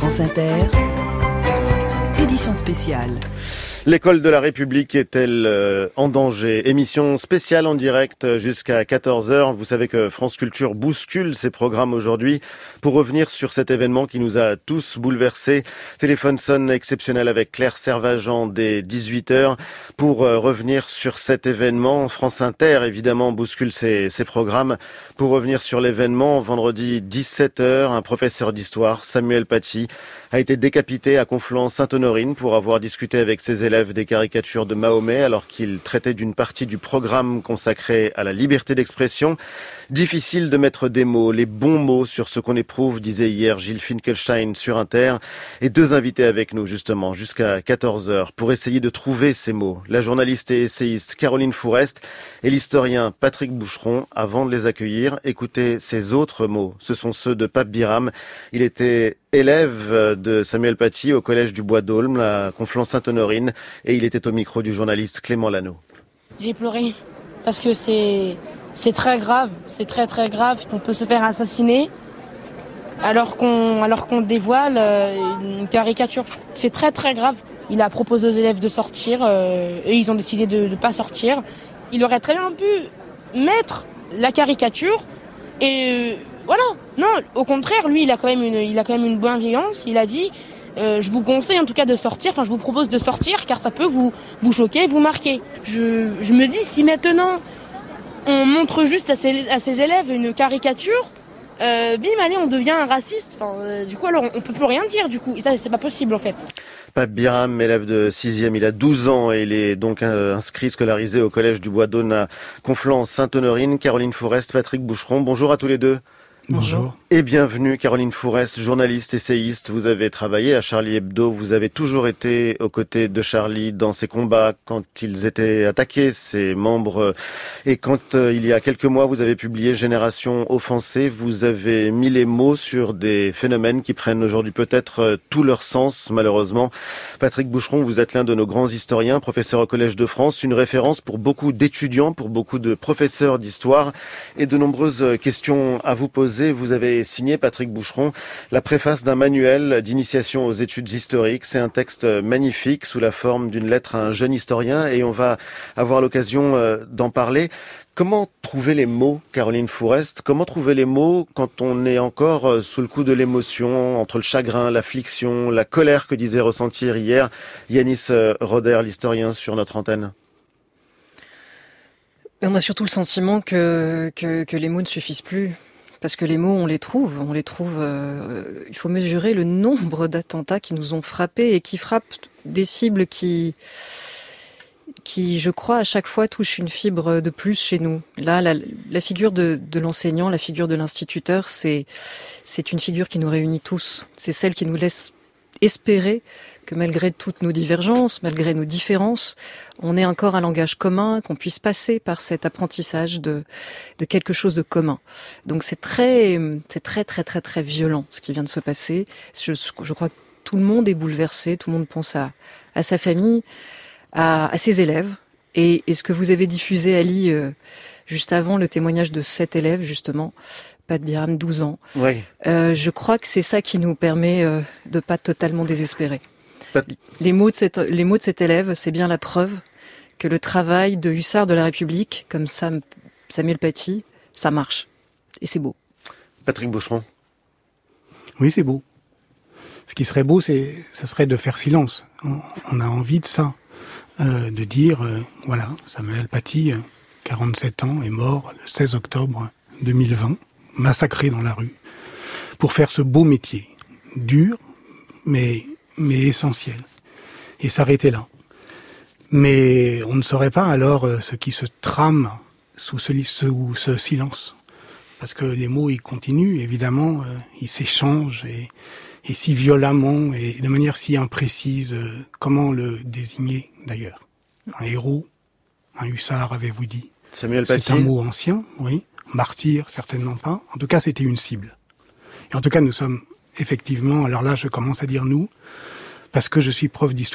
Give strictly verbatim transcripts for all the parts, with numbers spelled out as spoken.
France Inter, édition spéciale. L'école de la République est-elle euh, en danger ? Émission spéciale en direct jusqu'à quatorze heures. Vous savez que France Culture bouscule ses programmes aujourd'hui pour revenir sur cet événement qui nous a tous bouleversés. Téléphone sonne exceptionnel avec Claire Servagent dès dix-huit heures pour euh, revenir sur cet événement. France Inter, évidemment, bouscule ses, ses programmes pour revenir sur l'événement. Vendredi dix-sept heures, un professeur d'histoire, Samuel Paty, a été décapité à Conflans-Sainte-Honorine pour avoir discuté avec ses élèves des caricatures de Mahomet alors qu'il traitait d'une partie du programme consacré à la liberté d'expression. Difficile de mettre des mots, les bons mots sur ce qu'on éprouve, disait hier Gilles Finkelstein sur Inter. Et deux invités avec nous justement jusqu'à quatorze heures pour essayer de trouver ces mots. La journaliste et essayiste Caroline Fourest et l'historien Patrick Boucheron. Avant de les accueillir, écoutez ces autres mots. Ce sont ceux de Pape Biram. Il était élève de Samuel Paty au collège du Bois d'Aulne à Conflans-Sainte-Honorine et il était au micro du journaliste Clément Lano. J'ai pleuré parce que c'est c'est très grave, c'est très très grave qu'on peut se faire assassiner alors qu'on alors qu'on dévoile une caricature. C'est très très grave. Il a proposé aux élèves de sortir euh, et ils ont décidé de ne pas sortir. Il aurait très bien pu mettre la caricature et euh, voilà. Non, au contraire, lui, il a quand même une, il a quand même une bienveillance. Il a dit, euh, je vous conseille en tout cas de sortir. Enfin, je vous propose de sortir car ça peut vous, vous choquer, vous marquer. Je, je me dis, si maintenant on montre juste à ses, à ses élèves une caricature, euh, bim, allez, on devient un raciste. Enfin, euh, du coup, alors on peut plus rien dire. Du coup, et ça, c'est pas possible en fait. Pape Biram, élève de sixième, il a douze ans et il est donc inscrit, scolarisé au collège du Bois d'Aulne à Conflans-Sainte-Honorine. Caroline Fourest, Patrick Boucheron, bonjour à tous les deux. Bonjour. Et bienvenue Caroline Fourest, journaliste, essayiste. Vous avez travaillé à Charlie Hebdo, vous avez toujours été aux côtés de Charlie dans ses combats quand ils étaient attaqués, ses membres. Et quand euh, il y a quelques mois, vous avez publié Génération offensée, vous avez mis les mots sur des phénomènes qui prennent aujourd'hui peut-être euh, tout leur sens, malheureusement. Patrick Boucheron, vous êtes l'un de nos grands historiens, professeur au Collège de France, une référence pour beaucoup d'étudiants, pour beaucoup de professeurs d'histoire et de nombreuses questions à vous poser. Vous avez signé, Patrick Boucheron, la préface d'un manuel d'initiation aux études historiques. C'est un texte magnifique sous la forme d'une lettre à un jeune historien et on va avoir l'occasion d'en parler. Comment trouver les mots, Caroline Fourest ? Comment trouver les mots quand on est encore sous le coup de l'émotion, entre le chagrin, l'affliction, la colère que disait ressentir hier Yanis Roder, l'historien, sur notre antenne ? On a surtout le sentiment que, que, que les mots ne suffisent plus. Parce que les mots, on les trouve, on les trouve. Euh, il faut mesurer le nombre d'attentats qui nous ont frappés et qui frappent des cibles qui, qui, je crois, à chaque fois touchent une fibre de plus chez nous. Là, la, la figure de, de l'enseignant, la figure de l'instituteur, c'est, c'est une figure qui nous réunit tous. C'est celle qui nous laisse espérer que malgré toutes nos divergences, malgré nos différences, on ait encore un langage commun, qu'on puisse passer par cet apprentissage de, de quelque chose de commun. Donc c'est très, c'est très, très, très, très violent ce qui vient de se passer. Je, je crois que tout le monde est bouleversé, tout le monde pense à, à sa famille, à, à ses élèves. Et, et ce que vous avez diffusé, Ali, euh, juste avant le témoignage de cet élève, justement, Pape Biram, douze ans, oui. euh, je crois que c'est ça qui nous permet euh, de pas totalement désespérer. Les mots de cette, les mots de cet élève, c'est bien la preuve que le travail de hussard de la République, comme Sam, Samuel Paty, ça marche. Et c'est beau. Patrick Boucheron. Oui, c'est beau. Ce qui serait beau, c'est, ça serait de faire silence. On, on a envie de ça. Euh, de dire, euh, voilà, Samuel Paty, euh, quarante-sept ans, est mort le seize octobre deux mille vingt, massacré dans la rue, pour faire ce beau métier. Dur, mais... mais essentiel, et s'arrêter là. Mais on ne saurait pas alors ce qui se trame sous ce, sous ce silence, parce que les mots, ils continuent, évidemment, euh, ils s'échangent, et, et si violemment, et de manière si imprécise, euh, comment le désigner d'ailleurs ? Un héros, un hussard, avez-vous dit ? Samuel Paty. C'est un mot ancien, oui. Martyr, certainement pas. En tout cas, c'était une cible. Et en tout cas, nous sommes effectivement, alors là, je commence à dire nous, parce que je suis prof d'histoire,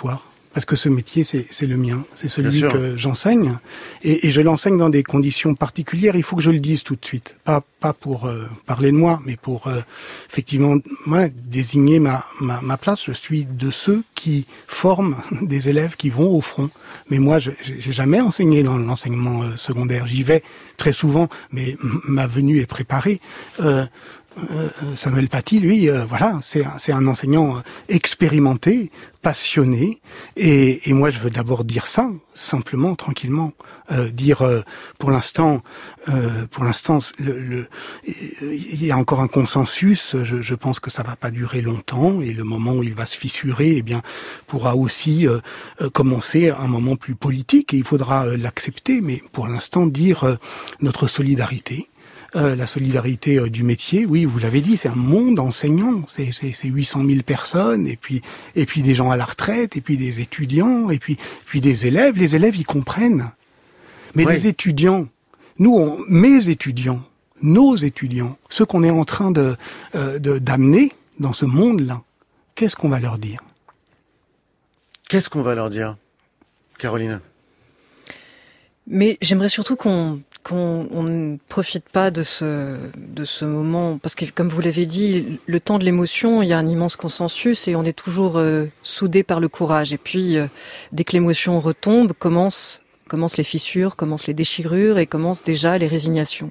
parce que ce métier, c'est, c'est le mien, c'est celui que j'enseigne, et, et je l'enseigne dans des conditions particulières. Il faut que je le dise tout de suite, pas pas pour euh, parler de moi, mais pour euh, effectivement ouais, désigner ma, ma ma place. Je suis de ceux qui forment des élèves qui vont au front. Mais moi, je j'ai jamais enseigné dans l'enseignement euh, secondaire. J'y vais très souvent, mais m- ma venue est préparée. Euh, Euh, Samuel Paty, lui, euh, voilà, c'est un, c'est un enseignant expérimenté, passionné, et, et moi je veux d'abord dire ça, simplement, tranquillement, euh, dire euh, pour l'instant, euh, pour l'instant, le, le, il y a encore un consensus. Je, je pense que ça va pas durer longtemps, et le moment où il va se fissurer, eh bien, pourra aussi euh, euh, commencer un moment plus politique, et il faudra euh, l'accepter. Mais pour l'instant, dire euh, notre solidarité. Euh, la solidarité euh, du métier, oui, vous l'avez dit, c'est un monde enseignant, c'est, c'est, c'est huit cent mille personnes, et puis, et puis des gens à la retraite, et puis des étudiants, et puis, puis des élèves. Les élèves, ils comprennent. Mais oui. Les étudiants, nous, on, mes étudiants, nos étudiants, ceux qu'on est en train de, euh, de, d'amener dans ce monde-là, qu'est-ce qu'on va leur dire? Qu'est-ce qu'on va leur dire, Caroline? Mais j'aimerais surtout qu'on qu'on on ne profite pas de ce de ce moment, parce que comme vous l'avez dit, le temps de l'émotion, il y a un immense consensus et on est toujours euh, soudés par le courage. Et puis, euh, dès que l'émotion retombe, commencent commencent les fissures, commencent les déchirures et commencent déjà les résignations.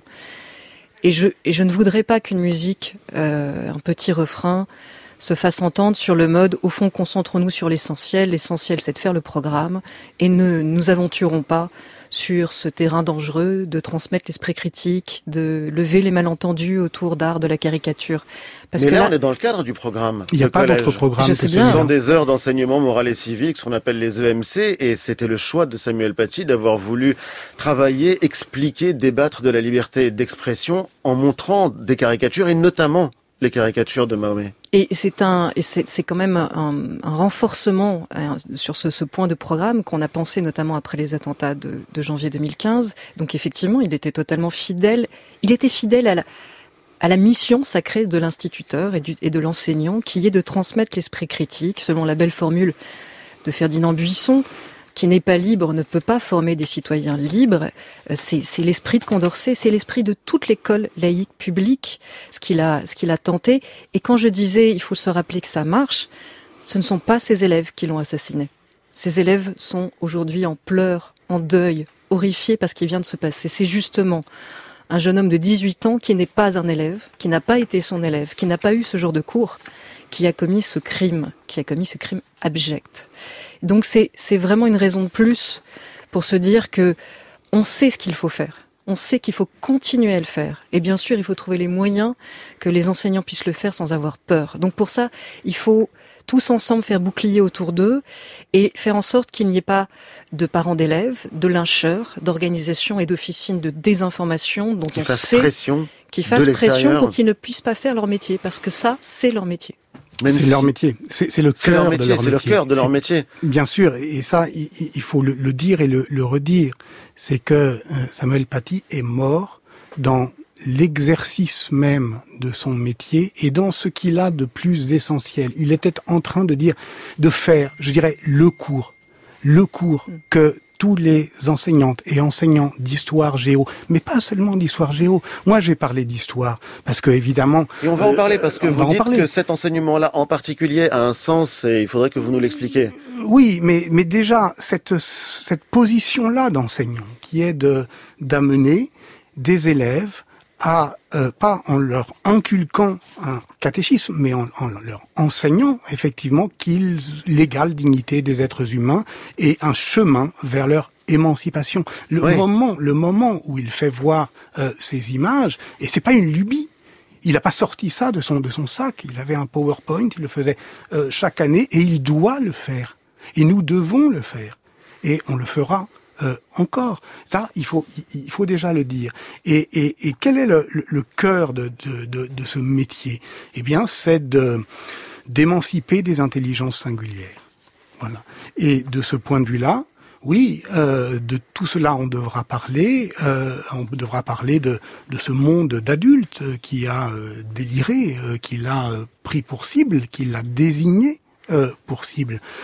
Et je et je ne voudrais pas qu'une musique, euh, un petit refrain, se fasse entendre sur le mode, au fond, concentrons-nous sur l'essentiel. L'essentiel, c'est de faire le programme et ne nous aventurons pas sur ce terrain dangereux de transmettre l'esprit critique, de lever les malentendus autour d'art de la caricature. Parce Mais que là, là, on est dans le cadre du programme. Il n'y a pas collège. D'autre programme. Je ce bien, sont hein. des heures d'enseignement moral et civique, ce qu'on appelle les E M C, et c'était le choix de Samuel Paty d'avoir voulu travailler, expliquer, débattre de la liberté d'expression en montrant des caricatures, et notamment les caricatures de Mahomet. Et c'est un, et c'est, c'est quand même un, un renforcement hein, sur ce, ce point de programme qu'on a pensé notamment après les attentats de, de janvier deux mille quinze. Donc effectivement, il était totalement fidèle. Il était fidèle à la, à la mission sacrée de l'instituteur et, du, et de l'enseignant, qui est de transmettre l'esprit critique, selon la belle formule de Ferdinand Buisson. Qui n'est pas libre ne peut pas former des citoyens libres. C'est, c'est l'esprit de Condorcet, c'est l'esprit de toute l'école laïque publique, ce qu'il a, ce qu'il a tenté. Et quand je disais, il faut se rappeler que ça marche, ce ne sont pas ses élèves qui l'ont assassiné. Ces élèves sont aujourd'hui en pleurs, en deuil, horrifiés par ce qui vient de se passer. C'est justement un jeune homme de dix-huit ans qui n'est pas un élève, qui n'a pas été son élève, qui n'a pas eu ce genre de cours, qui a commis ce crime, qui a commis ce crime abject. Donc c'est, c'est vraiment une raison de plus pour se dire que on sait ce qu'il faut faire. On sait qu'il faut continuer à le faire. Et bien sûr, il faut trouver les moyens que les enseignants puissent le faire sans avoir peur. Donc pour ça, il faut tous ensemble faire bouclier autour d'eux et faire en sorte qu'il n'y ait pas de parents d'élèves, de lyncheurs, d'organisations et d'officines de désinformation dont qui on fasse sait pression qui fassent pression pour qu'ils ne puissent pas faire leur métier. Parce que ça, c'est leur métier. Même c'est si... leur métier, c'est, c'est le c'est cœur leur métier, de leur c'est métier. le cœur de leur métier. Bien sûr, et ça, il, il faut le, le dire et le, le redire, c'est que euh, Samuel Paty est mort dans l'exercice même de son métier et dans ce qu'il a de plus essentiel. Il était en train de dire, de faire, je dirais, le cours, le cours que tous les enseignantes et enseignants d'histoire géo, mais pas seulement d'histoire géo. Moi, j'ai parlé d'histoire parce que évidemment. Et on va euh, en parler parce que vous dites parler. que cet enseignement-là, en particulier, a un sens et il faudrait que vous nous l'expliquiez. Oui, mais mais déjà cette cette position-là d'enseignant, qui est de d'amener des élèves à euh, pas en leur inculquant un catéchisme, mais en, en leur enseignant effectivement qu'ils l'égale dignité des êtres humains et un chemin vers leur émancipation. Le oui. moment, le moment où il fait voir euh, ces images, et c'est pas une lubie. Il n'a pas sorti ça de son de son sac. Il avait un PowerPoint, il le faisait euh, chaque année et il doit le faire. Et nous devons le faire. Et on le fera. Euh, encore, ça, il faut, il faut déjà le dire. Et, et, et quel est le, le, le cœur de, de, de, de ce métier ? Eh bien, c'est de d'émanciper des intelligences singulières. Voilà. Et de ce point de vue-là, oui, euh, de tout cela, on devra parler. Euh, on devra parler de, de ce monde d'adultes qui a euh, déliré, euh, qui l'a euh, pris pour cible, qui l'a désigné euh, pour cible.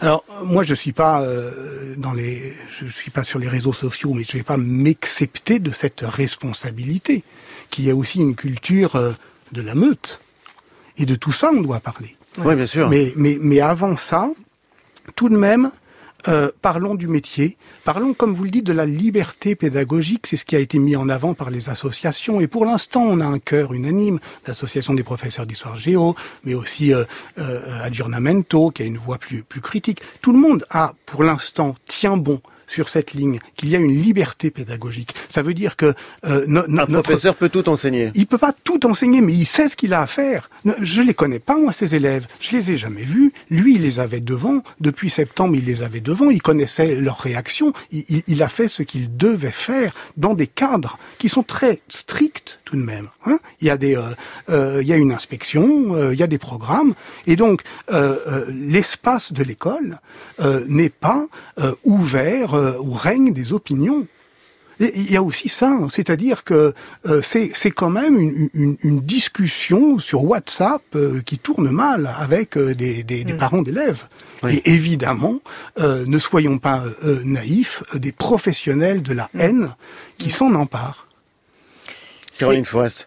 Alors moi je suis pas euh, dans les, je suis pas sur les réseaux sociaux, mais je vais pas m'excepter de cette responsabilité, qu'il y a aussi une culture euh, de la meute, et de tout ça on doit parler. Oui, bien sûr. Mais mais mais avant ça, tout de même. Euh, parlons du métier, parlons, comme vous le dites, de la liberté pédagogique, c'est ce qui a été mis en avant par les associations, et pour l'instant on a un chœur unanime, l'association des professeurs d'histoire géo, mais aussi euh, euh, Aggiornamento, qui a une voix plus, plus critique. Tout le monde a, pour l'instant, tient bon sur cette ligne, qu'il y a une liberté pédagogique. Ça veut dire que euh, no, no, un notre professeur peut tout enseigner. Il peut pas tout enseigner, mais il sait ce qu'il a à faire. Je les connais pas, moi, ces élèves. Je les ai jamais vus. Lui, il les avait devant. Depuis septembre, il les avait devant. Il connaissait leurs réactions. Il, il, il a fait ce qu'il devait faire dans des cadres qui sont très stricts, tout de même. Hein, il y a des, euh, euh, il y a une inspection, euh, il y a des programmes. Et donc, euh, euh, l'espace de l'école euh, n'est pas euh, ouvert euh, où règnent des opinions. Et il y a aussi ça, c'est-à-dire que euh, c'est, c'est quand même une, une, une discussion sur WhatsApp euh, qui tourne mal avec euh, des, des, des mmh. parents d'élèves. Oui. Et évidemment, euh, ne soyons pas euh, naïfs, des professionnels de la mmh. haine qui mmh. s'en emparent. Caroline Forest.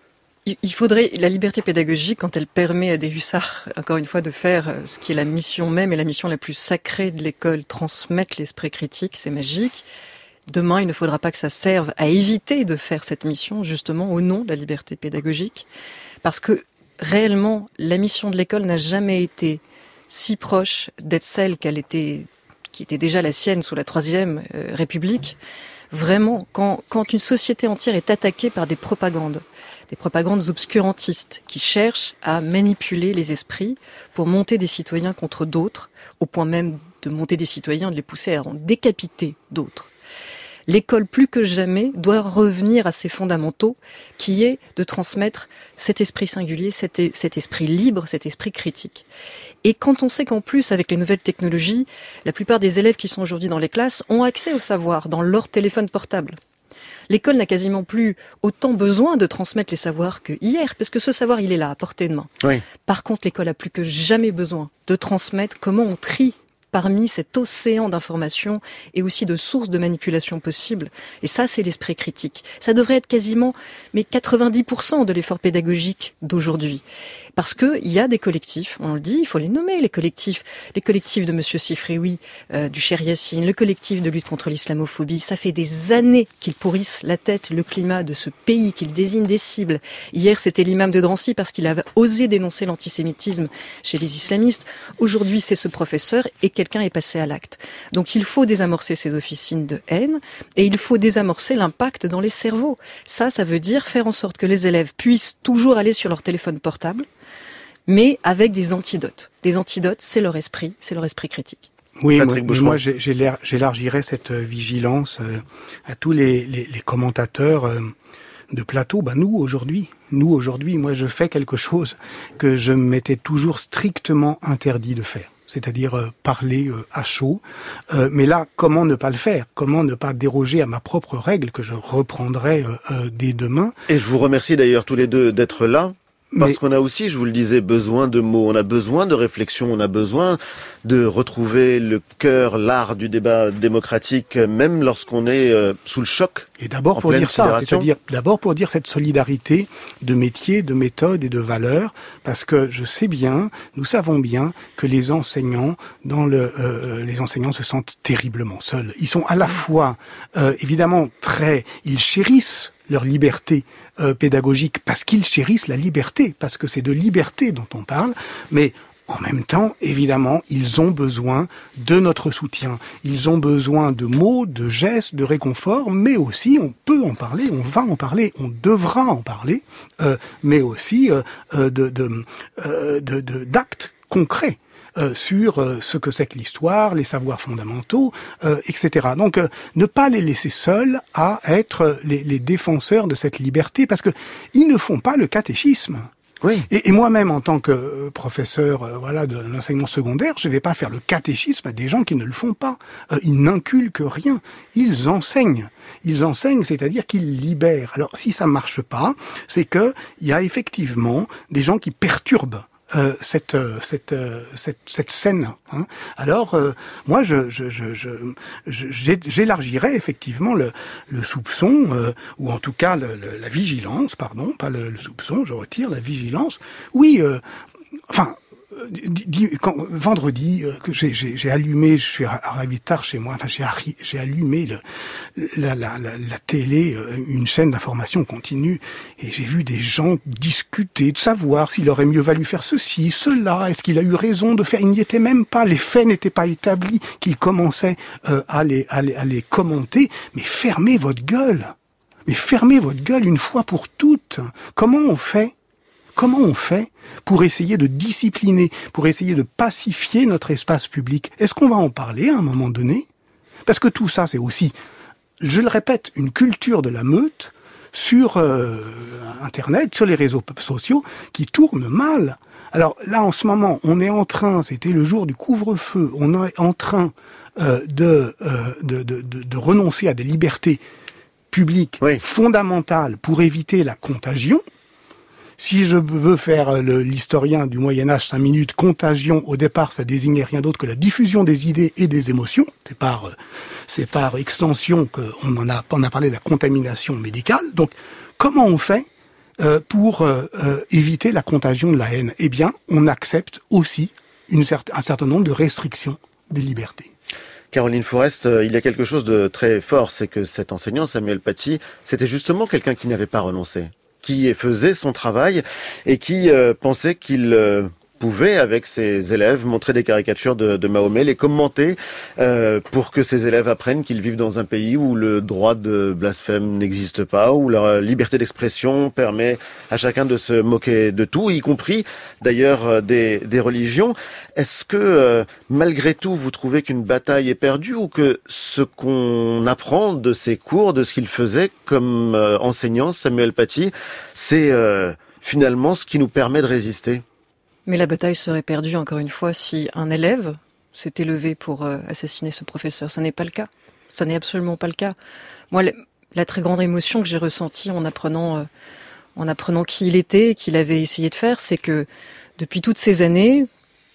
Il faudrait, la liberté pédagogique, quand elle permet à des hussards, encore une fois, de faire ce qui est la mission même et la mission la plus sacrée de l'école, transmettre l'esprit critique, c'est magique. Demain, il ne faudra pas que ça serve à éviter de faire cette mission, justement, au nom de la liberté pédagogique. Parce que, réellement, la mission de l'école n'a jamais été si proche d'être celle qu'elle était, qui était déjà la sienne sous la Troisième euh, République. Vraiment, quand, quand une société entière est attaquée par des propagandes, des propagandes obscurantistes qui cherchent à manipuler les esprits pour monter des citoyens contre d'autres, au point même de monter des citoyens, de les pousser à en décapiter d'autres. L'école, plus que jamais, doit revenir à ses fondamentaux, qui est de transmettre cet esprit singulier, cet, cet esprit libre, cet esprit critique. Et quand on sait qu'en plus, avec les nouvelles technologies, la plupart des élèves qui sont aujourd'hui dans les classes ont accès au savoir dans leur téléphone portable. L'école n'a quasiment plus autant besoin de transmettre les savoirs que hier, parce que ce savoir, il est là, à portée de main. Oui. Par contre, l'école a plus que jamais besoin de transmettre comment on trie parmi cet océan d'informations et aussi de sources de manipulation possibles. Et ça, c'est l'esprit critique. Ça devrait être quasiment mais quatre-vingt-dix pour cent de l'effort pédagogique d'aujourd'hui. Parce que il y a des collectifs, on le dit, il faut les nommer, les collectifs, les collectifs de Monsieur Sifrioui, euh, du Cher Yassine, le collectif de lutte contre l'islamophobie. Ça fait des années qu'ils pourrissent la tête, le climat de ce pays, qu'ils désignent des cibles. Hier, c'était l'imam de Drancy parce qu'il avait osé dénoncer l'antisémitisme chez les islamistes. Aujourd'hui, c'est ce professeur et quelqu'un est passé à l'acte. Donc il faut désamorcer ces officines de haine et il faut désamorcer l'impact dans les cerveaux. Ça, ça veut dire faire en sorte que les élèves puissent toujours aller sur leur téléphone portable, mais avec des antidotes. Des antidotes, c'est leur esprit, c'est leur esprit critique. Oui, moi, mais moi j'ai, j'ai j'élargirais cette vigilance euh, à tous les, les, les commentateurs euh, de plateau. Ben nous aujourd'hui, nous aujourd'hui, moi je fais quelque chose que je m'étais toujours strictement interdit de faire. C'est-à-dire euh, parler euh, à chaud. Euh, mais là, comment ne pas le faire ? Comment ne pas déroger à ma propre règle que je reprendrai euh, euh, dès demain ? Et je vous remercie d'ailleurs tous les deux d'être là. Parce mais... qu'on a aussi, je vous le disais, besoin de mots, on a besoin de réflexion, on a besoin de retrouver le cœur, l'art du débat démocratique, même lorsqu'on est euh, sous le choc. Et d'abord pour dire ça, c'est-à-dire d'abord pour dire cette solidarité de métier, de méthode et de valeurs, parce que je sais bien, nous savons bien que les enseignants, dans le, euh, les enseignants se sentent terriblement seuls. Ils sont à la fois, euh, évidemment, très, ils chérissent leur liberté euh, pédagogique parce qu'ils chérissent la liberté, parce que c'est de liberté dont on parle, mais en même temps, évidemment, ils ont besoin de notre soutien. Ils ont besoin de mots, de gestes, de réconfort, mais aussi, on peut en parler, on va en parler, on devra en parler, euh, mais aussi euh, de, de, euh, de, de, d'actes concrets. Euh, sur euh, ce que c'est que l'histoire, les savoirs fondamentaux, euh, et cetera. Donc, euh, ne pas les laisser seuls à être les, les défenseurs de cette liberté, parce que ils ne font pas le catéchisme. Oui. Et, et moi-même, en tant que euh, professeur, euh, voilà, de l'enseignement secondaire, je ne vais pas faire le catéchisme à des gens qui ne le font pas. Euh, ils n'inculquent rien. Ils enseignent. Ils enseignent, c'est-à-dire qu'ils libèrent. Alors, si ça marche pas, c'est que il y a effectivement des gens qui perturbent euh, cette, euh, cette, euh, cette cette scène. Hein. Alors euh, moi je je je, je, je j'élargirais effectivement le, le soupçon euh, ou en tout cas le, le, la vigilance, pardon, pas le, le soupçon, je retire la vigilance. Oui, euh, enfin. Quand, vendredi, euh, que j'ai, j'ai, j'ai allumé, je suis arrivé tard chez moi, enfin j'ai, arri, j'ai allumé le, la, la, la, la télé, une chaîne d'information continue, et j'ai vu des gens discuter, de savoir s'il aurait mieux valu faire ceci, cela, est-ce qu'il a eu raison de faire, il n'y était même pas, les faits n'étaient pas établis, qu'il commençait euh, à, les, à, les, à les commenter, mais fermez votre gueule, mais fermez votre gueule une fois pour toutes. Comment on fait ? Comment on fait pour essayer de discipliner, pour essayer de pacifier notre espace public ? Est-ce qu'on va en parler à un moment donné ? Parce que tout ça, c'est aussi, je le répète, une culture de la meute sur euh, Internet, sur les réseaux sociaux, qui tourne mal. Alors là, en ce moment, on est en train, c'était le jour du couvre-feu, on est en train euh, de, euh, de, de, de, de renoncer à des libertés publiques oui. fondamentales pour éviter la contagion. Si je veux faire le, l'historien du Moyen-Âge cinq minutes, contagion, au départ, ça désignait rien d'autre que la diffusion des idées et des émotions. C'est par, c'est par extension qu'on en a, on a parlé de la contamination médicale. Donc, comment on fait euh, pour euh, éviter la contagion de la haine ? Eh bien, on accepte aussi une cer- un certain nombre de restrictions des libertés. Caroline Forest, euh, il y a quelque chose de très fort, c'est que cet enseignant, Samuel Paty, c'était justement quelqu'un qui n'avait pas renoncé, qui faisait son travail et qui euh, pensait qu'il euh, pouvait, avec ses élèves, montrer des caricatures de, de Mahomet, les commenter euh, pour que ses élèves apprennent qu'ils vivent dans un pays où le droit de blasphème n'existe pas, où la liberté d'expression permet à chacun de se moquer de tout, y compris d'ailleurs des, des religions. Est-ce que, euh, malgré tout, vous trouvez qu'une bataille est perdue ou que ce qu'on apprend de ses cours, de ce qu'il faisait comme euh, enseignant, Samuel Paty, c'est euh, finalement ce qui nous permet de résister ? Mais la bataille serait perdue, encore une fois, si un élève s'était levé pour euh, assassiner ce professeur. Ça n'est pas le cas. Ça n'est absolument pas le cas. Moi, la, la très grande émotion que j'ai ressentie en apprenant, euh, en apprenant qui il était, qu'il avait essayé de faire, c'est que depuis toutes ces années,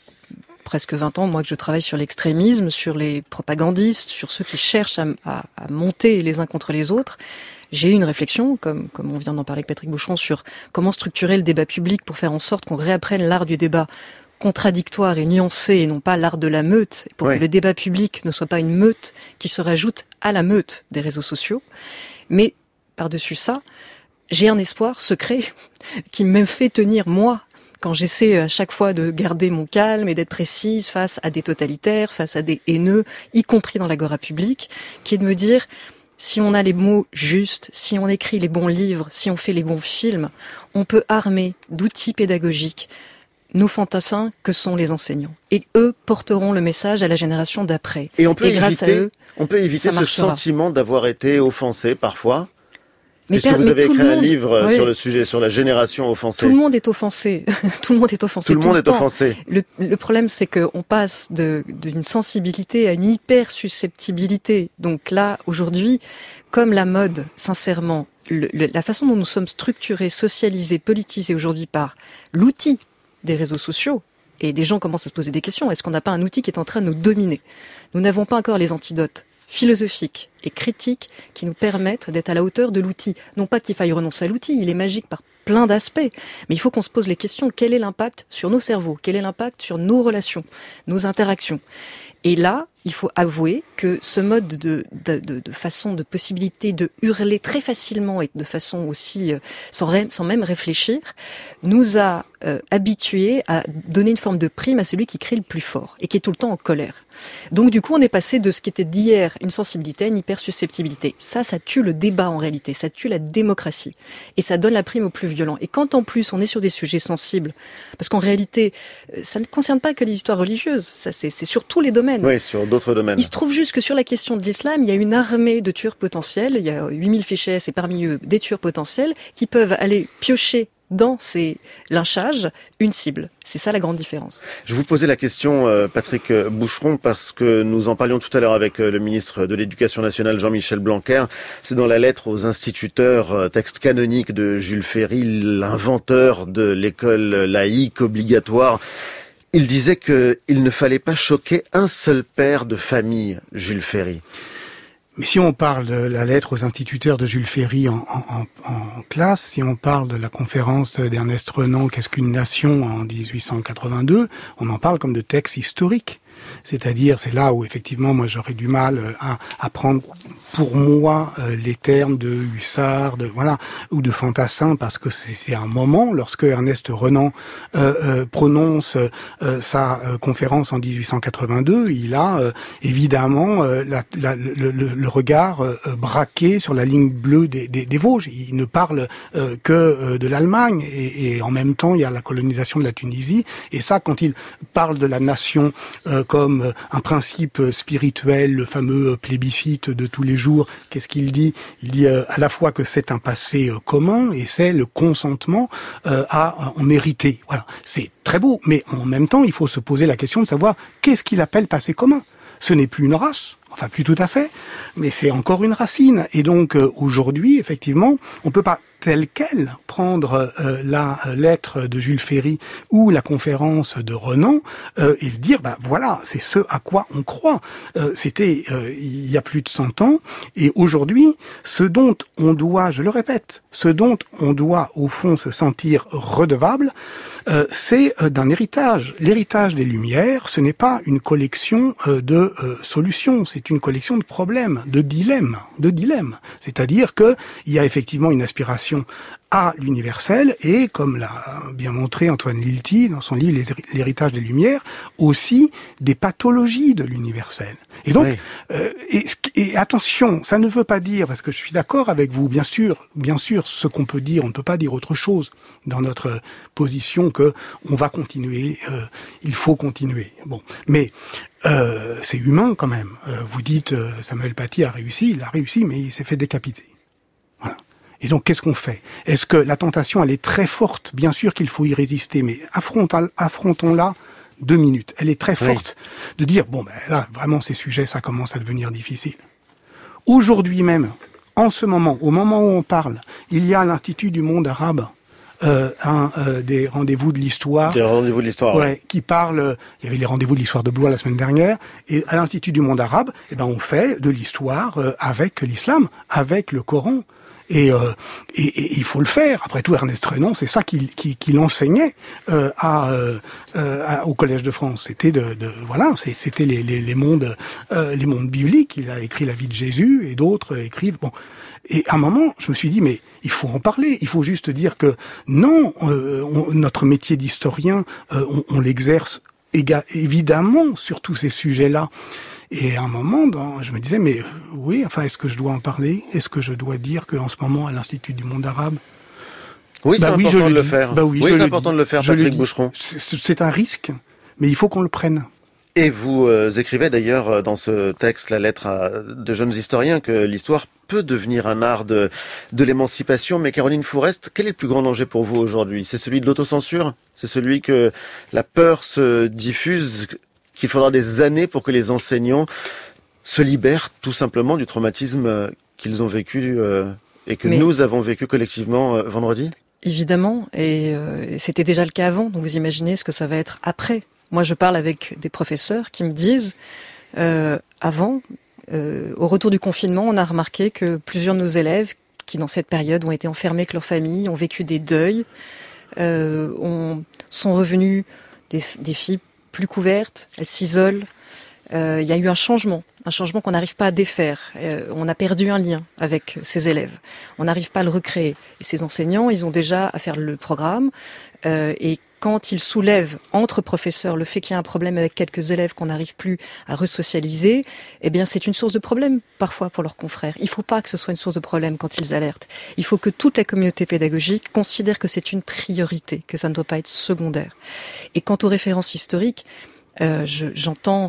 presque vingt ans, moi, que je travaille sur l'extrémisme, sur les propagandistes, sur ceux qui cherchent à, à, à monter les uns contre les autres, j'ai eu une réflexion, comme, comme on vient d'en parler avec Patrick Boucheron, sur comment structurer le débat public pour faire en sorte qu'on réapprenne l'art du débat contradictoire et nuancé et non pas l'art de la meute, pour oui. que le débat public ne soit pas une meute qui se rajoute à la meute des réseaux sociaux. Mais par-dessus ça, j'ai un espoir secret qui me fait tenir, moi, quand j'essaie à chaque fois de garder mon calme et d'être précise face à des totalitaires, face à des haineux, y compris dans l'agora publique, qui est de me dire... Si on a les mots justes, si on écrit les bons livres, si on fait les bons films, on peut armer d'outils pédagogiques nos fantassins que sont les enseignants. Et eux porteront le message à la génération d'après. Et on peut Et éviter, grâce à eux, on peut éviter ça ce marchera. sentiment d'avoir été offensé parfois. Mais Puisque per- vous mais avez tout écrit le un monde, livre oui. sur le sujet, sur la génération offensée. Tout le monde est offensé. tout le monde est offensé. Tout le monde tout est temps. offensé. Le, le problème, c'est qu'on passe de, d'une sensibilité à une hyper-susceptibilité. Donc là, aujourd'hui, comme la mode, sincèrement, le, le, la façon dont nous sommes structurés, socialisés, politisés aujourd'hui par l'outil des réseaux sociaux, et des gens commencent à se poser des questions. Est-ce qu'on n'a pas un outil qui est en train de nous dominer ? Nous n'avons pas encore les antidotes philosophiques et critiques qui nous permettent d'être à la hauteur de l'outil. Non pas qu'il faille renoncer à l'outil, il est magique par plein d'aspects, mais il faut qu'on se pose les questions. Quel est l'impact sur nos cerveaux ? Quel est l'impact sur nos relations, nos interactions ? Et là, il faut avouer que ce mode de, de, de, de façon, de possibilité de hurler très facilement et de façon aussi, euh, sans, sans même réfléchir, nous a euh, habitués à donner une forme de prime à celui qui crie le plus fort et qui est tout le temps en colère. Donc du coup, on est passé de ce qui était d'hier une sensibilité à une hypersusceptibilité. Ça, ça tue le débat en réalité, ça tue la démocratie. Et ça donne la prime aux plus violents. Et quand en plus on est sur des sujets sensibles, parce qu'en réalité, ça ne concerne pas que les histoires religieuses, ça c'est, c'est sur tous les domaines. Oui, sur d'autres domaines. Il se trouve juste que sur la question de l'islam, il y a une armée de tueurs potentiels, il y a huit mille fichés et parmi eux des tueurs potentiels qui peuvent aller piocher dans ces lynchages une cible. C'est ça la grande différence. Je vous posais la question, euh, Patrick Boucheron, parce que nous en parlions tout à l'heure avec euh, le ministre de l'Éducation nationale, Jean-Michel Blanquer. C'est dans la lettre aux instituteurs, euh, texte canonique de Jules Ferry, l'inventeur de l'école laïque obligatoire. Il disait qu'il ne fallait pas choquer un seul père de famille, Jules Ferry. Mais si on parle de la lettre aux instituteurs de Jules Ferry en, en, en, en classe, si on parle de la conférence d'Ernest Renan, Qu'est-ce qu'une nation en dix-huit cent quatre-vingt-deux, on en parle comme de texte historique. C'est-à-dire, c'est là où effectivement moi j'aurais du mal à, à prendre pour moi euh, les termes de Hussard, de voilà, ou de Fantassin, parce que c'est, c'est un moment lorsque Ernest Renan euh, euh, prononce euh, sa euh, conférence en dix-huit cent quatre-vingt-deux, il a euh, évidemment euh, la, la, le, le, le regard euh, braqué sur la ligne bleue des, des, des Vosges. Il ne parle euh, que euh, de l'Allemagne et, et en même temps il y a la colonisation de la Tunisie. Et ça, quand il parle de la nation euh, comme un principe spirituel, le fameux plébiscite de tous les jours, qu'est-ce qu'il dit ? Il dit euh, à la fois que c'est un passé euh, commun et c'est le consentement euh, à en hériter. Voilà, c'est très beau, mais en même temps, il faut se poser la question de savoir qu'est-ce qu'il appelle passé commun. Ce n'est plus une race, enfin plus tout à fait, mais c'est encore une racine. Et donc euh, aujourd'hui, effectivement, on peut pas tel quel prendre euh, la lettre de Jules Ferry ou la conférence de Renan euh, et dire bah voilà, c'est ce à quoi on croit. Euh, c'était euh, il y a plus de cent ans et aujourd'hui, ce dont on doit, je le répète, ce dont on doit au fond se sentir redevable, euh, c'est euh, d'un héritage. L'héritage des Lumières, ce n'est pas une collection euh, de euh, solutions, c'est une collection de problèmes, de dilemmes, de dilemmes. C'est-à-dire que il y a effectivement une aspiration à l'universel et, comme l'a bien montré Antoine Lilti dans son livre L'héritage des Lumières, aussi des pathologies de l'universel. Et donc, oui. euh, et, et attention, ça ne veut pas dire, parce que je suis d'accord avec vous, bien sûr, bien sûr, ce qu'on peut dire, on ne peut pas dire autre chose dans notre position que on va continuer, euh, il faut continuer. Bon, mais euh, c'est humain quand même. Euh, vous dites euh, Samuel Paty a réussi, il a réussi, mais il s'est fait décapiter. Voilà. Et donc, qu'est-ce qu'on fait ? Est-ce que la tentation, elle est très forte ? Bien sûr qu'il faut y résister, mais affrontons, affrontons-la deux minutes. Elle est très forte oui. de dire, bon, ben là, vraiment, ces sujets, ça commence à devenir difficile. Aujourd'hui même, en ce moment, au moment où on parle, il y a à l'Institut du monde arabe euh, un euh, des rendez-vous de l'histoire. Des rendez-vous de l'histoire, ouais, ouais. Qui parle, il y avait les rendez-vous de l'histoire de Blois la semaine dernière, et à l'Institut du monde arabe, eh ben, on fait de l'histoire euh, avec l'islam, avec le Coran. Et, euh, et, et il faut le faire. Après tout, Ernest Renan, c'est ça qu'il, qu'il, qu'il enseignait euh, à, euh, à, au Collège de France. C'était de, de voilà, c'est, c'était les, les, les mondes, euh, les mondes bibliques. Il a écrit la vie de Jésus et d'autres écrivent. Bon, et à un moment, je me suis dit, mais il faut en parler. Il faut juste dire que non, euh, on, notre métier d'historien, euh, on, on l'exerce éga- évidemment sur tous ces sujets-là. Et à un moment, dans, je me disais, mais oui, enfin, est-ce que je dois en parler ? Est-ce que je dois dire qu'en ce moment, à l'Institut du monde arabe... Oui, bah c'est oui, important de le dis. faire. Bah oui, oui c'est important dis. de le faire, je Patrick le Boucheron. C'est, c'est un risque, mais il faut qu'on le prenne. Et vous euh, écrivez d'ailleurs dans ce texte, la lettre à de jeunes historiens, que l'histoire peut devenir un art de, de l'émancipation. Mais Caroline Fourest, quel est le plus grand danger pour vous aujourd'hui ? C'est celui de l'autocensure ? C'est celui que la peur se diffuse, qu'il faudra des années pour que les enseignants se libèrent tout simplement du traumatisme qu'ils ont vécu euh, et que Mais nous avons vécu collectivement euh, vendredi ? Évidemment, et euh, c'était déjà le cas avant, donc vous imaginez ce que ça va être après. Moi, je parle avec des professeurs qui me disent, euh, avant, euh, au retour du confinement, on a remarqué que plusieurs de nos élèves, qui dans cette période ont été enfermés avec leur famille, ont vécu des deuils, euh, ont, sont revenus des, des filles plus couvertes, elles s'isolent. Euh, il y a eu un changement, un changement qu'on n'arrive pas à défaire. Euh, on a perdu un lien avec ces élèves. On n'arrive pas à le recréer. Et ces enseignants, ils ont déjà à faire le programme. Euh, et quand ils soulèvent entre professeurs le fait qu'il y a un problème avec quelques élèves qu'on n'arrive plus à resocialiser, eh bien c'est une source de problème parfois pour leurs confrères. Il ne faut pas que ce soit une source de problème quand ils alertent. Il faut que toute la communauté pédagogique considère que c'est une priorité, que ça ne doit pas être secondaire. Et quant aux références historiques, Euh, je, j'entends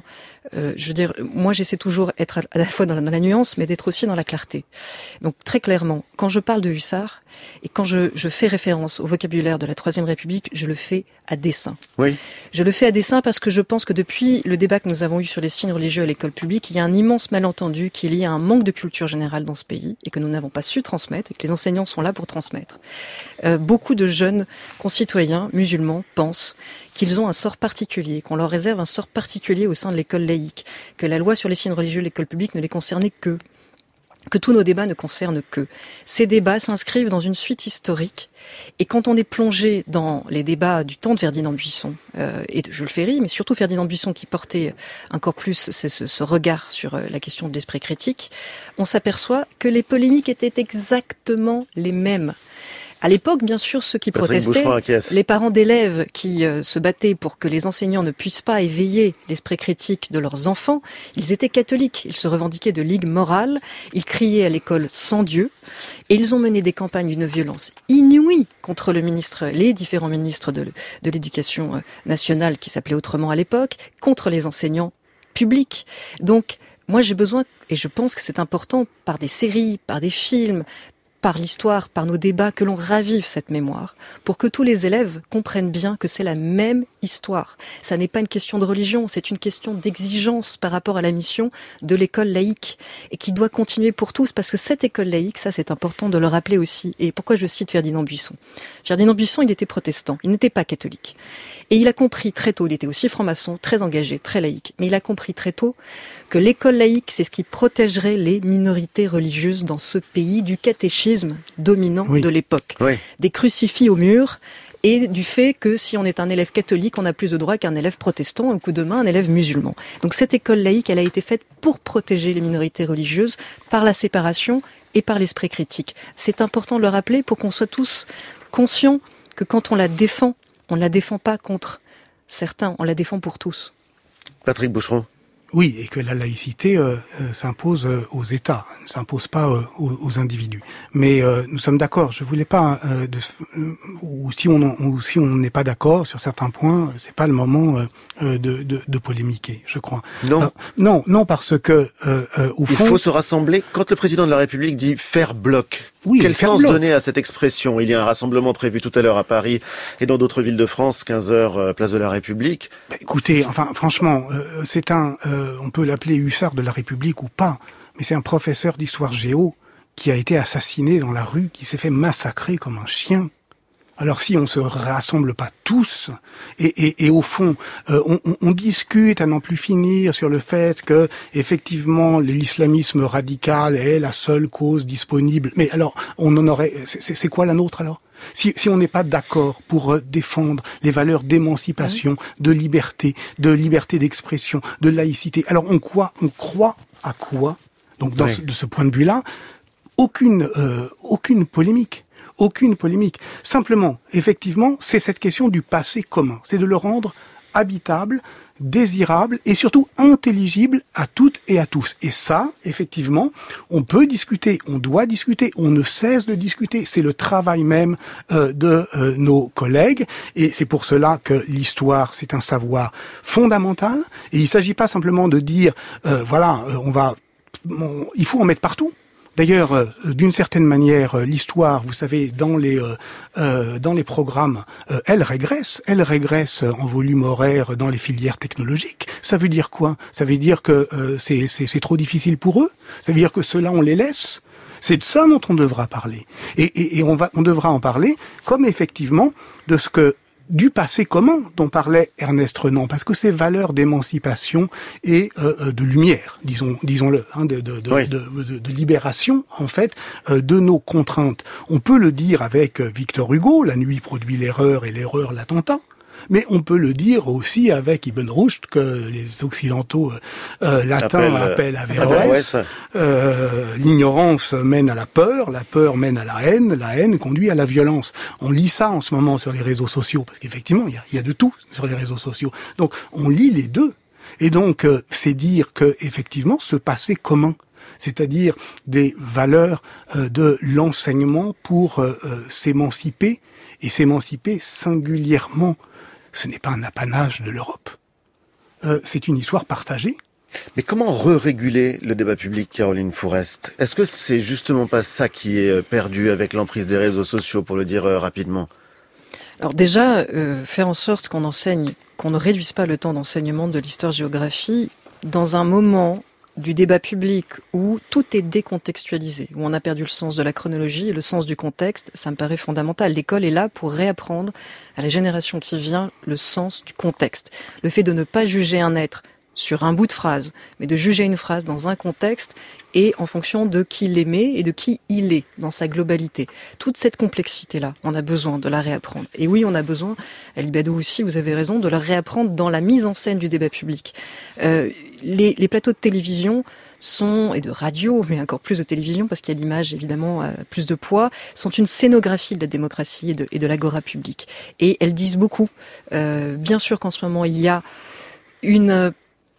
euh, je veux dire, moi j'essaie toujours d'être à la fois dans la, dans la nuance, mais d'être aussi dans la clarté. Donc très clairement, quand je parle de hussards, et quand je, je fais référence au vocabulaire de la Troisième République, je le fais à dessein. Oui. Je le fais à dessein parce que je pense que depuis le débat que nous avons eu sur les signes religieux à l'école publique, il y a un immense malentendu qui est lié à un manque de culture générale dans ce pays et que nous n'avons pas su transmettre et que les enseignants sont là pour transmettre. Euh, beaucoup de jeunes concitoyens musulmans pensent qu'ils ont un sort particulier, qu'on leur réserve un sort particulier au sein de l'école laïque, que la loi sur les signes religieux de l'école publique ne les concernait que, que tous nos débats ne concernent que. Ces débats s'inscrivent dans une suite historique, et quand on est plongé dans les débats du temps de Ferdinand Buisson, euh, et de Jules Ferry, mais surtout Ferdinand Buisson qui portait encore plus ce, ce, ce regard sur la question de l'esprit critique, on s'aperçoit que les polémiques étaient exactement les mêmes. À l'époque, bien sûr, ceux qui Patrick protestaient, les parents d'élèves qui euh, se battaient pour que les enseignants ne puissent pas éveiller l'esprit critique de leurs enfants, ils étaient catholiques, ils se revendiquaient de ligue morale, ils criaient à l'école sans Dieu, et ils ont mené des campagnes d'une violence inouïe contre le ministre, les différents ministres de, de l'éducation nationale qui s'appelaient autrement à l'époque, contre les enseignants publics. Donc, moi j'ai besoin, et je pense que c'est important, par des séries, par des films, par l'histoire, par nos débats, que l'on ravive cette mémoire, pour que tous les élèves comprennent bien que c'est la même histoire. Ça n'est pas une question de religion, c'est une question d'exigence par rapport à la mission de l'école laïque, et qui doit continuer pour tous, parce que cette école laïque, ça c'est important de le rappeler aussi. Et pourquoi je cite Ferdinand Buisson ? Ferdinand Buisson, il était protestant, il n'était pas catholique. Et il a compris très tôt, il était aussi franc-maçon, très engagé, très laïque, mais il a compris très tôt que l'école laïque, c'est ce qui protégerait les minorités religieuses dans ce pays du catéchisme dominant oui. de l'époque. Oui. Des crucifix au mur et du fait que si on est un élève catholique, on a plus de droits qu'un élève protestant, un coup de main, un élève musulman. Donc cette école laïque, elle a été faite pour protéger les minorités religieuses par la séparation et par l'esprit critique. C'est important de le rappeler pour qu'on soit tous conscients que quand on la défend, on ne la défend pas contre certains, on la défend pour tous. Patrick Boucheron. Oui, et que la laïcité euh, euh, s'impose euh, aux États, ne s'impose pas euh, aux, aux individus. Mais euh, nous sommes d'accord. Je voulais pas, euh, de, euh, ou si on, ou si on n'est pas d'accord sur certains points, c'est pas le moment euh, de, de, de polémiquer, je crois. Non, euh, non, non, parce que euh, euh, au il fond, faut se rassembler. Quand le président de la République dit faire bloc, oui, quel faire sens bloc. donner à cette expression ? Il y a un rassemblement prévu tout à l'heure à Paris et dans d'autres villes de France, quinze heures, euh, place de la République. Bah, écoutez, enfin, franchement, euh, c'est un, euh, on peut l'appeler hussard de la République ou pas, mais c'est un professeur d'histoire géo qui a été assassiné dans la rue, qui s'est fait massacrer comme un chien. Alors si on se rassemble pas tous, et, et, et au fond, euh, on, on, on discute à n'en plus finir sur le fait que effectivement l'islamisme radical est la seule cause disponible. Mais alors, on en aurait, c'est, c'est quoi la nôtre alors ? Si, si on n'est pas d'accord pour euh, défendre les valeurs d'émancipation, de liberté, de liberté d'expression, de laïcité, alors on quoi, on croit à quoi ? Donc dans oui. ce, de ce point de vue-là, aucune, euh, aucune polémique. Aucune polémique. Simplement, effectivement, c'est cette question du passé commun. C'est de le rendre habitable, désirable et surtout intelligible à toutes et à tous. Et ça, effectivement, on peut discuter, on doit discuter, on ne cesse de discuter. C'est le travail même euh, de euh, nos collègues et c'est pour cela que l'histoire, c'est un savoir fondamental. Et il ne s'agit pas simplement de dire, euh, voilà, euh, on va, on, il faut en mettre partout. D'ailleurs, euh, d'une certaine manière, euh, l'histoire, vous savez, dans les euh, euh, dans les programmes, euh, elle régresse, elle régresse en volume horaire dans les filières technologiques. Ça veut dire quoi ? Ça veut dire que euh, c'est, c'est c'est trop difficile pour eux. Ça veut dire que ceux-là, on les laisse. C'est de ça dont on devra parler. Et, et, et on va, on devra en parler comme effectivement de ce que du passé commun dont parlait Ernest Renan, parce que ces valeurs d'émancipation et euh, de lumière, disons, disons-le, hein, de, de, de, oui. de, de, de libération, en fait, euh, de nos contraintes. On peut le dire avec Victor Hugo, la nuit produit l'erreur et l'erreur l'attentat. Mais on peut le dire aussi avec Ibn Rushd, que les Occidentaux euh, latins appellent Averroès. Euh, l'ignorance mène à la peur, la peur mène à la haine, la haine conduit à la violence. On lit ça en ce moment sur les réseaux sociaux, parce qu'effectivement, il y a, il y a de tout sur les réseaux sociaux. Donc, on lit les deux. Et donc, euh, c'est dire que effectivement, ce passé commun, c'est-à-dire des valeurs euh, de l'enseignement pour euh, euh, s'émanciper, et s'émanciper singulièrement. Ce n'est pas un apanage de l'Europe. Euh, c'est une histoire partagée. Mais comment re-réguler le débat public, Caroline Fourest? Est-ce que c'est justement pas ça qui est perdu avec l'emprise des réseaux sociaux, pour le dire rapidement? Alors déjà, euh, faire en sorte qu'on enseigne, qu'on ne réduise pas le temps d'enseignement de l'histoire-géographie dans un moment du débat public où tout est décontextualisé, où on a perdu le sens de la chronologie et le sens du contexte, ça me paraît fondamental. L'école est là pour réapprendre à la génération qui vient le sens du contexte. Le fait de ne pas juger un être sur un bout de phrase, mais de juger une phrase dans un contexte et en fonction de qui l'aimait et de qui il est dans sa globalité. Toute cette complexité-là, on a besoin de la réapprendre. Et oui, on a besoin, Ali Badou aussi, vous avez raison, de la réapprendre dans la mise en scène du débat public. Euh, les, les plateaux de télévision sont, et de radio, mais encore plus de télévision, parce qu'il y a l'image évidemment euh, plus de poids, sont une scénographie de la démocratie et de, et de l'agora publique. Et elles disent beaucoup. Euh, bien sûr qu'en ce moment, il y a une...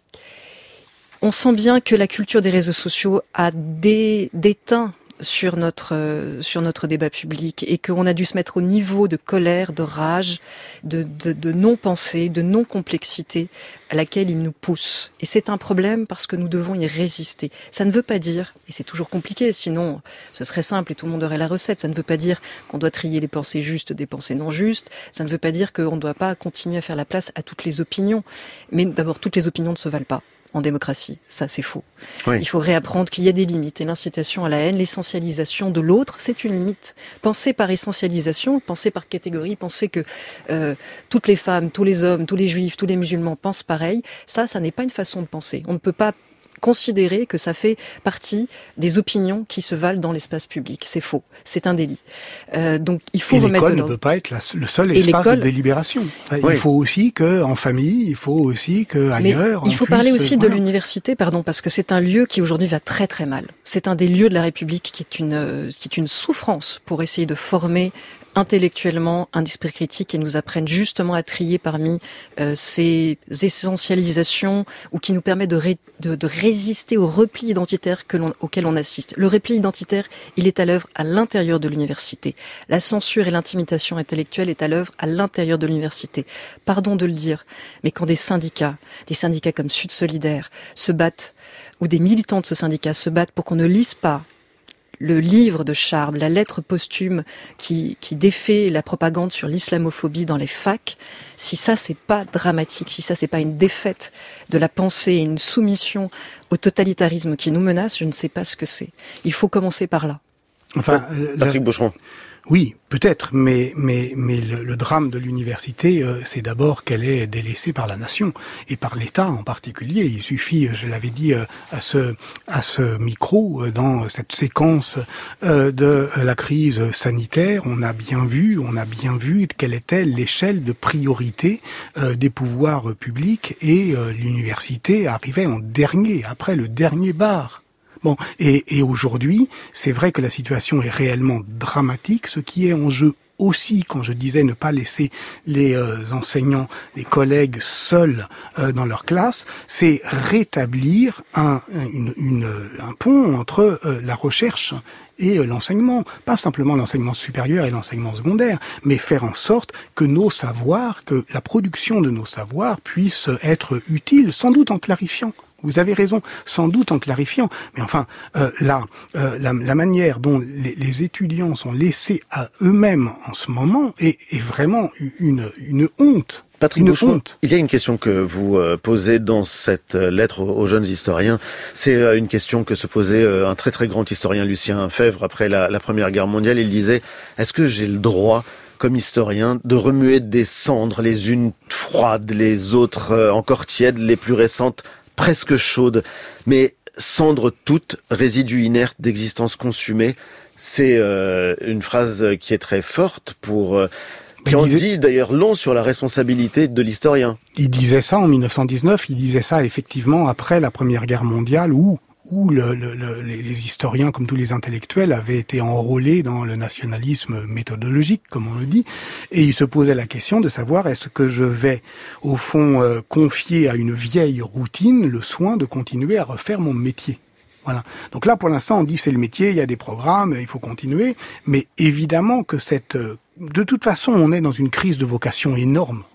On sent bien que la culture des réseaux sociaux a dé, déteint sur notre euh, sur notre débat public et qu'on a dû se mettre au niveau de colère, de rage, de, de, de non-pensée, de non-complexité à laquelle il nous pousse. Et c'est un problème parce que nous devons y résister. Ça ne veut pas dire, et c'est toujours compliqué, sinon ce serait simple et tout le monde aurait la recette, ça ne veut pas dire qu'on doit trier les pensées justes des pensées non justes, ça ne veut pas dire qu'on ne doit pas continuer à faire la place à toutes les opinions. Mais d'abord, toutes les opinions ne se valent pas en démocratie, ça c'est faux. Oui. Il faut réapprendre qu'il y a des limites et l'incitation à la haine, l'essentialisation de l'autre, c'est une limite. Penser par essentialisation, penser par catégorie, penser que euh, toutes les femmes, tous les hommes, tous les juifs, tous les musulmans pensent pareil, ça, ça n'est pas une façon de penser. On ne peut pas considérer que ça fait partie des opinions qui se valent dans l'espace public. C'est faux. C'est un délit. Euh, donc, il faut et remettre l'école ne peut pas être la, le seul espace de délibération. Enfin, oui. Il faut aussi que, en famille, il faut aussi que ailleurs. Mais il faut parler aussi voilà. de l'université, pardon, parce que c'est un lieu qui aujourd'hui va très très mal. C'est un des lieux de la République qui est une, qui est une souffrance pour essayer de former intellectuellement un esprit critique et nous apprennent justement à trier parmi euh, ces essentialisations ou qui nous permet de, ré, de, de résister au repli identitaire que l'on, auquel on assiste. Le repli identitaire, il est à l'œuvre à l'intérieur de l'université. La censure et l'intimidation intellectuelle est à l'œuvre à l'intérieur de l'université. Pardon de le dire, mais quand des syndicats, des syndicats comme Sud Solidaire se battent, ou des militants de ce syndicat se battent pour qu'on ne lise pas le livre de Charb, la lettre posthume qui, qui défait la propagande sur l'islamophobie dans les facs, si ça c'est pas dramatique, si ça c'est pas une défaite de la pensée et une soumission au totalitarisme qui nous menace, je ne sais pas ce que c'est. Il faut commencer par là. Enfin, Patrick Baucheron. Oui, peut-être, mais mais mais le, le drame de l'université, euh, c'est d'abord qu'elle est délaissée par la nation et par l'État en particulier. Il suffit, je l'avais dit euh, à ce à ce micro, euh, dans cette séquence euh, de la crise sanitaire, on a bien vu, on a bien vu quelle était l'échelle de priorité euh, des pouvoirs publics et euh, l'université arrivait en dernier, après le dernier bar. Bon, et, et aujourd'hui, c'est vrai que la situation est réellement dramatique. Ce qui est en jeu aussi, quand je disais ne pas laisser les euh, enseignants, les collègues seuls euh, dans leur classe, c'est rétablir un, une, une, un pont entre euh, la recherche et euh, l'enseignement. Pas simplement l'enseignement supérieur et l'enseignement secondaire, mais faire en sorte que nos savoirs, que la production de nos savoirs puisse être utile, sans doute en clarifiant. Vous avez raison, sans doute en clarifiant, mais enfin, euh, là, euh, la, la manière dont les, les étudiants sont laissés à eux-mêmes en ce moment est, est vraiment une, une honte. Patrick Baucheron, il y a une question que vous euh, posez dans cette euh, lettre aux, aux jeunes historiens. C'est euh, une question que se posait euh, un très très grand historien, Lucien Febvre, après la, la Première Guerre mondiale. Il disait, est-ce que j'ai le droit, comme historien, de remuer des cendres, les unes froides, les autres euh, encore tièdes, les plus récentes presque chaude, mais cendre toute, résidu inerte d'existence consumée. C'est euh, une phrase qui est très forte pour euh, qui en dit d'ailleurs long sur la responsabilité de l'historien. Il disait ça en mille neuf cent dix-neuf, il disait ça effectivement après la Première Guerre mondiale où où le, le, le, les historiens, comme tous les intellectuels, avaient été enrôlés dans le nationalisme méthodologique, comme on le dit, et ils se posaient la question de savoir est-ce que je vais, au fond, euh, confier à une vieille routine le soin de continuer à refaire mon métier. Voilà. Donc là, pour l'instant, on dit c'est le métier, il y a des programmes, il faut continuer, mais évidemment que cette... De toute façon, on est dans une crise de vocation énorme.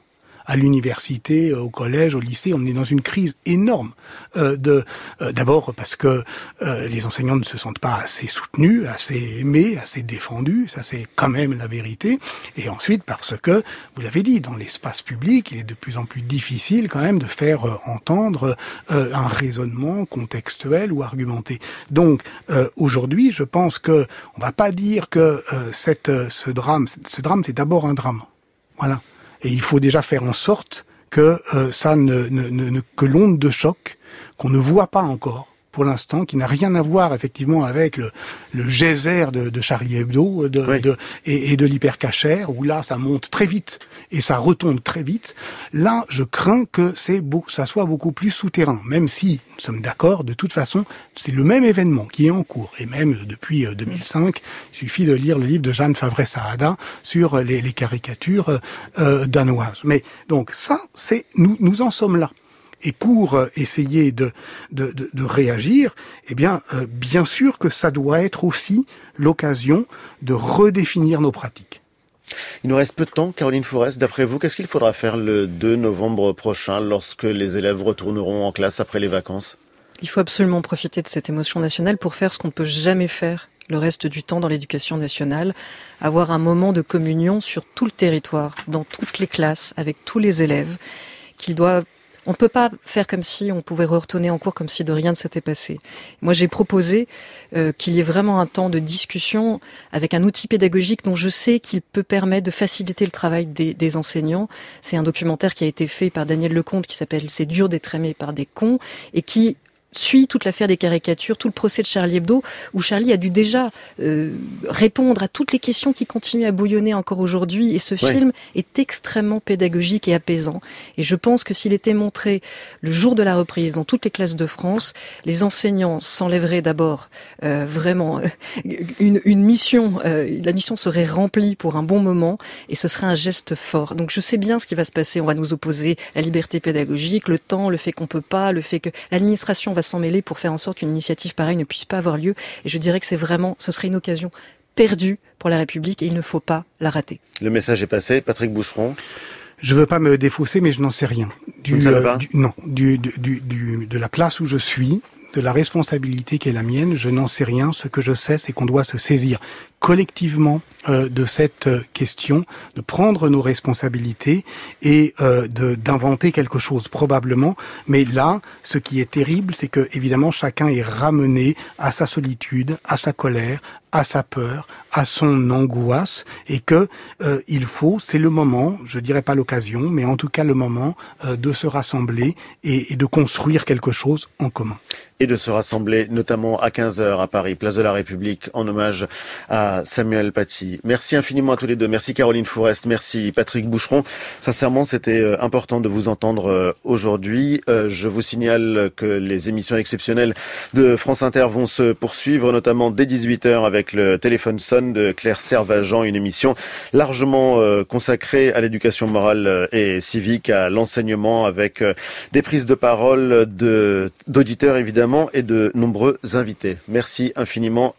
à l'université, au collège, au lycée, on est dans une crise énorme. Euh, de, euh, d'abord parce que euh, les enseignants ne se sentent pas assez soutenus, assez aimés, assez défendus, ça c'est quand même la vérité. Et ensuite parce que, vous l'avez dit, dans l'espace public, il est de plus en plus difficile quand même de faire euh, entendre euh, un raisonnement contextuel ou argumenté. Donc euh, aujourd'hui, je pense que on va pas dire que euh, cette, ce drame, ce drame, c'est d'abord un drame. Voilà. Et il faut déjà faire en sorte que euh, ça ne, ne, ne que l'onde de choc qu'on ne voit pas encore pour l'instant, qui n'a rien à voir effectivement avec le, le geyser de, de Charlie Hebdo de, oui. de, et, et de l'hypercachère, où là ça monte très vite et ça retombe très vite. Là, je crains que c'est beau, ça soit beaucoup plus souterrain, même si nous sommes d'accord, de toute façon, c'est le même événement qui est en cours, et même depuis deux mille cinq, il suffit de lire le livre de Jeanne Favret-Saada sur les, les caricatures euh, danoises. Mais donc ça, c'est nous, nous en sommes là. Et pour essayer de, de, de, de réagir, eh bien, euh, bien sûr que ça doit être aussi l'occasion de redéfinir nos pratiques. Il nous reste peu de temps, Caroline Fourest. D'après vous, qu'est-ce qu'il faudra faire le deux novembre prochain lorsque les élèves retourneront en classe après les vacances ? Il faut absolument profiter de cette émotion nationale pour faire ce qu'on ne peut jamais faire le reste du temps dans l'éducation nationale, avoir un moment de communion sur tout le territoire, dans toutes les classes, avec tous les élèves, qu'ils doivent On ne peut pas faire comme si on pouvait retourner en cours comme si de rien ne s'était passé. Moi, j'ai proposé euh, qu'il y ait vraiment un temps de discussion avec un outil pédagogique dont je sais qu'il peut permettre de faciliter le travail des, des enseignants. C'est un documentaire qui a été fait par Daniel Lecomte qui s'appelle « C'est dur d'être aimé par des cons » et qui suit toute l'affaire des caricatures, tout le procès de Charlie Hebdo, où Charlie a dû déjà euh, répondre à toutes les questions qui continuent à bouillonner encore aujourd'hui. Et ce oui. film est extrêmement pédagogique et apaisant. Et je pense que s'il était montré le jour de la reprise dans toutes les classes de France, les enseignants s'enlèveraient d'abord euh, vraiment euh, une, une mission. Euh, la mission serait remplie pour un bon moment et ce serait un geste fort. Donc je sais bien ce qui va se passer. On va nous opposer la liberté pédagogique, le temps, le fait qu'on peut pas, le fait que l'administration va s'en mêler pour faire en sorte qu'une initiative pareille ne puisse pas avoir lieu. Et je dirais que c'est vraiment, ce serait une occasion perdue pour la République et il ne faut pas la rater. Le message est passé. Patrick Boucheron. Je veux pas me défausser, mais je n'en sais rien. Du, Vous ne savez pas ? du, non, du, du, du, du, de la place où je suis, de la responsabilité qui est la mienne, je n'en sais rien. Ce que je sais, c'est qu'on doit se saisir collectivement euh, de cette euh, question, de prendre nos responsabilités et euh, de d'inventer quelque chose probablement. Mais là, ce qui est terrible, c'est que évidemment chacun est ramené à sa solitude, à sa colère, à sa peur, à son angoisse, et que euh, il faut, c'est le moment, je dirais pas l'occasion, mais en tout cas le moment euh, de se rassembler et, et de construire quelque chose en commun. Et de se rassembler notamment à quinze heures à Paris, place de la République, en hommage à Samuel Paty. Merci infiniment à tous les deux. Merci Caroline Fourest, merci Patrick Boucheron. Sincèrement, c'était important de vous entendre aujourd'hui. Je vous signale que les émissions exceptionnelles de France Inter vont se poursuivre, notamment dès dix-huit heures avec le téléphone sonne de Claire Servageant, une émission largement consacrée à l'éducation morale et civique, à l'enseignement, avec des prises de parole de, d'auditeurs évidemment et de nombreux invités. Merci infiniment.